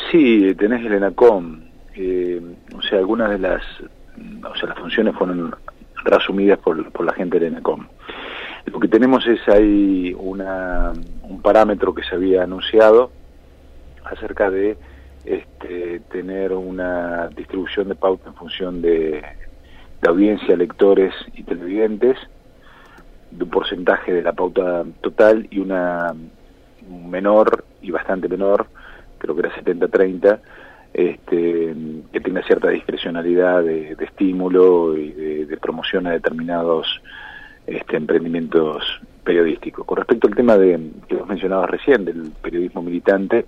Sí, tenés el ENACOM, algunas de las funciones fueron resumidas por la gente del ENACOM. Lo que tenemos es ahí un parámetro que se había anunciado acerca de tener una distribución de pauta en función de audiencia, lectores y televidentes, de un porcentaje de la pauta total y un menor y bastante menor, creo que era 70-30, que tenga cierta discrecionalidad de estímulo y de promoción a determinados emprendimientos periodísticos. Con respecto al tema que vos mencionabas recién, del periodismo militante,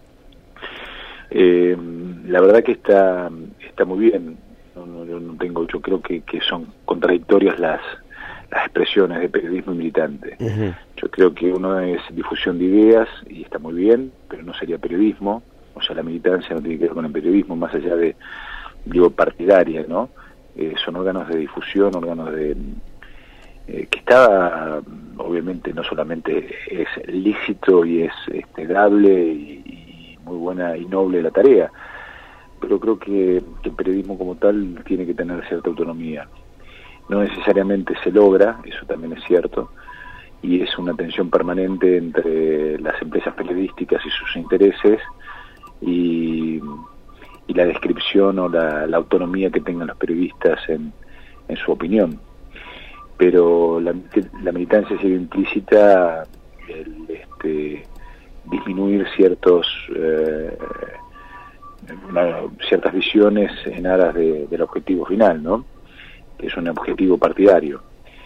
la verdad que está muy bien. Yo creo que son contradictorias las expresiones de periodismo militante. Uh-huh. Yo creo que uno es difusión de ideas y está muy bien, pero no sería periodismo. O sea, la militancia no tiene que ver con el periodismo, más allá de, partidaria, ¿no? Son órganos de difusión, órganos que está, obviamente, no solamente es lícito y es dable y muy buena y noble la tarea, pero creo que el periodismo como tal tiene que tener cierta autonomía. No necesariamente se logra, eso también es cierto, y es una tensión permanente entre las empresas periodísticas y sus intereses y la descripción o la autonomía que tengan los periodistas en su opinión. Pero la militancia sigue implícita el disminuir ciertas visiones en aras del objetivo final, ¿no? Que es un objetivo partidario.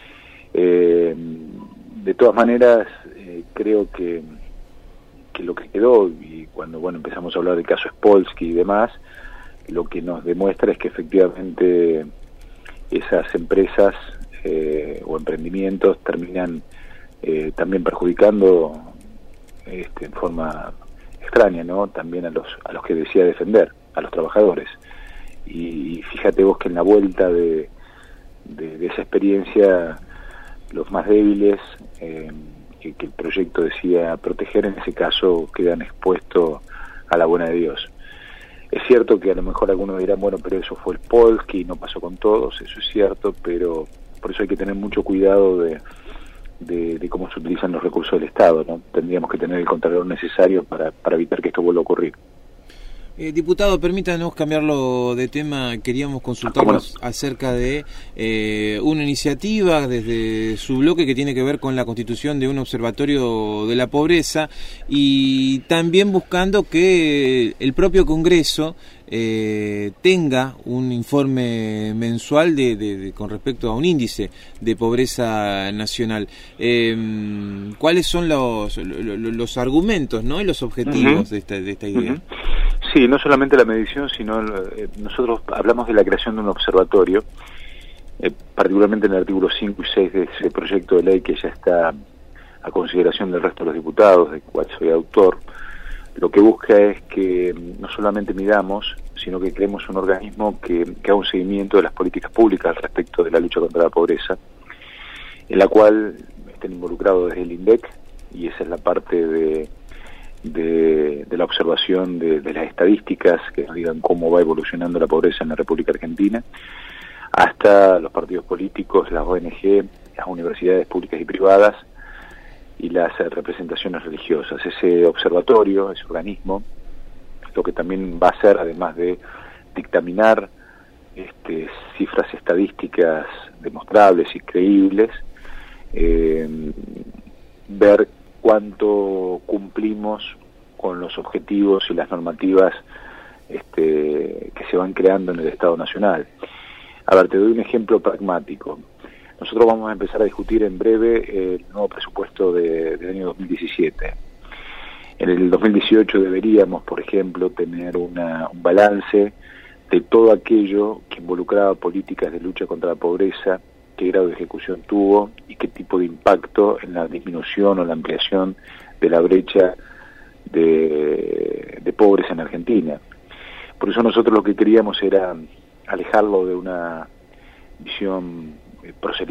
De todas maneras, creo que lo que quedó, y cuando empezamos a hablar del caso Spolsky y demás, lo que nos demuestra es que efectivamente esas empresas o emprendimientos terminan también perjudicando en forma extraña, ¿no? También a los que decía defender, a los trabajadores. Y fíjate vos que en la vuelta de esa experiencia, los más débiles que el proyecto decía proteger, en ese caso quedan expuestos a la buena de Dios. Es cierto que a lo mejor algunos dirán, bueno, pero eso fue el Polski y no pasó con todos, eso es cierto, pero por eso hay que tener mucho cuidado de cómo se utilizan los recursos del Estado, ¿no? Tendríamos que tener el contralor necesario para evitar que esto vuelva a ocurrir. Diputado, permítanos cambiarlo de tema. Queríamos consultarnos acerca de una iniciativa desde su bloque que tiene que ver con la constitución de un observatorio de la pobreza y también buscando que el propio Congreso tenga un informe mensual con respecto a un índice de pobreza nacional. ¿Cuáles son los argumentos, ¿no? y los objetivos de esta idea? Uh-huh. Sí, no solamente la medición, sino nosotros hablamos de la creación de un observatorio, particularmente en el artículo 5 y 6 de ese proyecto de ley que ya está a consideración del resto de los diputados, del cual soy autor. Lo que busca es que no solamente midamos, sino que creemos un organismo que haga un seguimiento de las políticas públicas respecto de la lucha contra la pobreza, en la cual estén involucrados desde el INDEC, y esa es la parte de la observación de las estadísticas que nos digan cómo va evolucionando la pobreza en la República Argentina, hasta los partidos políticos, las ONG, las universidades públicas y privadas y las representaciones religiosas. Ese observatorio, ese organismo, lo que también va a hacer, además de dictaminar cifras estadísticas demostrables y creíbles, ver cuánto cumplimos con los objetivos y las normativas que se van creando en el Estado Nacional. A ver, te doy un ejemplo pragmático. Nosotros vamos a empezar a discutir en breve el nuevo presupuesto del año 2017. En el 2018 deberíamos, por ejemplo, tener un balance de todo aquello que involucraba políticas de lucha contra la pobreza, qué grado de ejecución tuvo y qué tipo de impacto en la disminución o la ampliación de la brecha de pobres en Argentina. Por eso nosotros lo que queríamos era alejarlo de una visión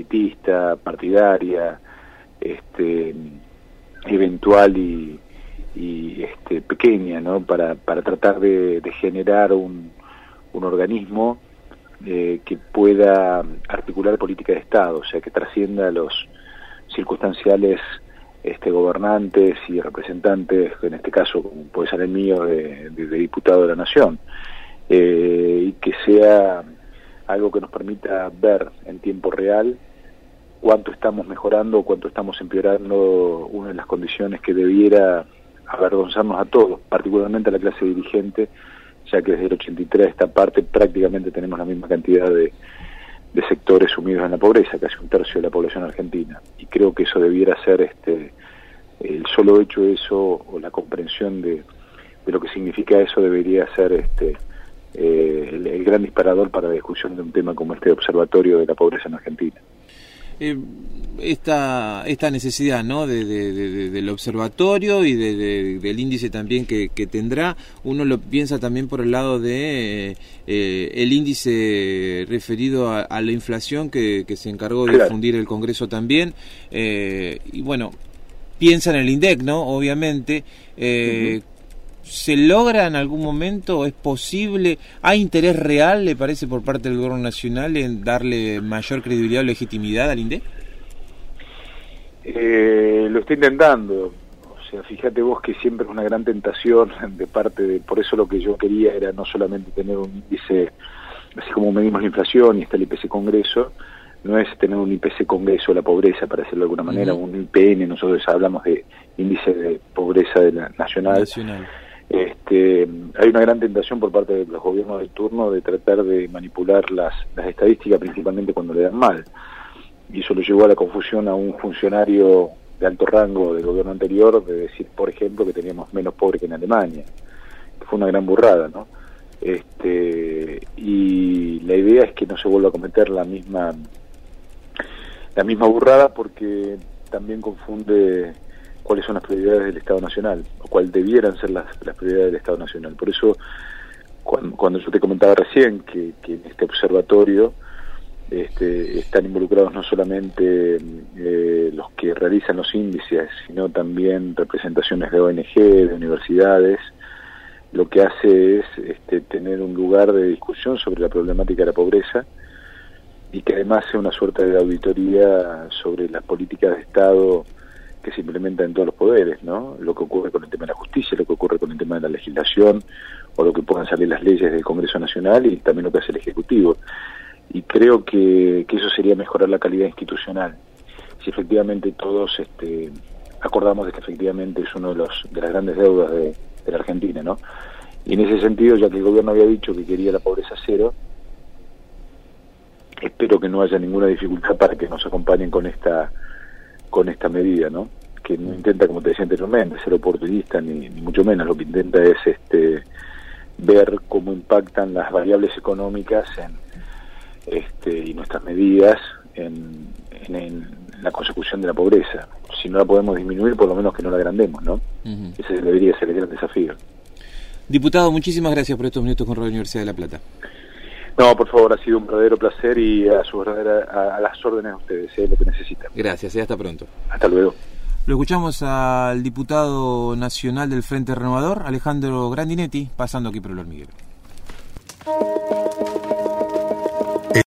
proselitista, partidaria, eventual y pequeña, ¿no? Para tratar de generar un organismo que pueda articular política de Estado, o sea, que trascienda los circunstanciales gobernantes y representantes, en este caso como puede ser el mío de diputado de la Nación, y que sea algo que nos permita ver en tiempo real cuánto estamos mejorando, cuánto estamos empeorando una de las condiciones que debiera avergonzarnos a todos, particularmente a la clase dirigente, ya que desde el 83 a esta parte prácticamente tenemos la misma cantidad de sectores sumidos en la pobreza, casi un tercio de la población argentina, y creo que eso debiera ser el solo hecho de eso, o la comprensión de lo que significa eso, debería ser el gran disparador para la discusión de un tema como este observatorio de la pobreza en Argentina. Esta necesidad, ¿no?, del observatorio y del índice también que tendrá, uno lo piensa también por el lado de el índice referido a la inflación que se encargó de difundir el Congreso también, y bueno, piensa en el INDEC, ¿no?, obviamente. ¿Se logra en algún momento? ¿Es posible? ¿Hay interés real, le parece, por parte del Gobierno Nacional en darle mayor credibilidad o legitimidad al INDEC? Lo está intentando. O sea, fíjate vos que siempre es una gran tentación de parte de... Por eso lo que yo quería era no solamente tener un índice, así como medimos la inflación y está el IPC Congreso, no es tener un IPC Congreso de la pobreza, para decirlo de alguna manera, un IPN, nosotros hablamos de índice de pobreza nacional. Hay una gran tentación por parte de los gobiernos de turno de tratar de manipular las estadísticas, principalmente cuando le dan mal, y eso lo llevó a la confusión a un funcionario de alto rango del gobierno anterior de decir, por ejemplo, que teníamos menos pobres que en Alemania, que fue una gran burrada, ¿no? Y la idea es que no se vuelva a cometer la misma burrada, porque también confunde cuáles son las prioridades del Estado Nacional, o cuál debieran ser las prioridades del Estado Nacional. Por eso, cuando yo te comentaba recién que en este observatorio están involucrados no solamente los que realizan los índices, sino también representaciones de ONG, de universidades, lo que hace es tener un lugar de discusión sobre la problemática de la pobreza, y que además sea una suerte de auditoría sobre las políticas de Estado que se implementan en todos los poderes, ¿no? Lo que ocurre con el tema de la justicia, lo que ocurre con el tema de la legislación, o lo que puedan salir las leyes del Congreso Nacional, y también lo que hace el Ejecutivo. Y creo que eso sería mejorar la calidad institucional. Si efectivamente todos acordamos de que efectivamente es uno de las grandes deudas de la Argentina, ¿no? Y en ese sentido, ya que el gobierno había dicho que quería la pobreza cero, espero que no haya ninguna dificultad para que nos acompañen con esta medida, ¿no? Que no intenta, como te decía anteriormente, ser oportunista ni mucho menos. Lo que intenta es ver cómo impactan las variables económicas y nuestras medidas en la consecución de la pobreza. Si no la podemos disminuir, por lo menos que no la agrandemos, ¿no? Ese debería ser el gran desafío. Diputado, muchísimas gracias por estos minutos con Radio Universidad de La Plata. No, por favor, ha sido un verdadero placer, y a las órdenes de ustedes, lo que necesitan. Gracias, hasta pronto. Hasta luego. Lo escuchamos al diputado nacional del Frente Renovador, Alejandro Grandinetti, pasando aquí por El Hormiguero.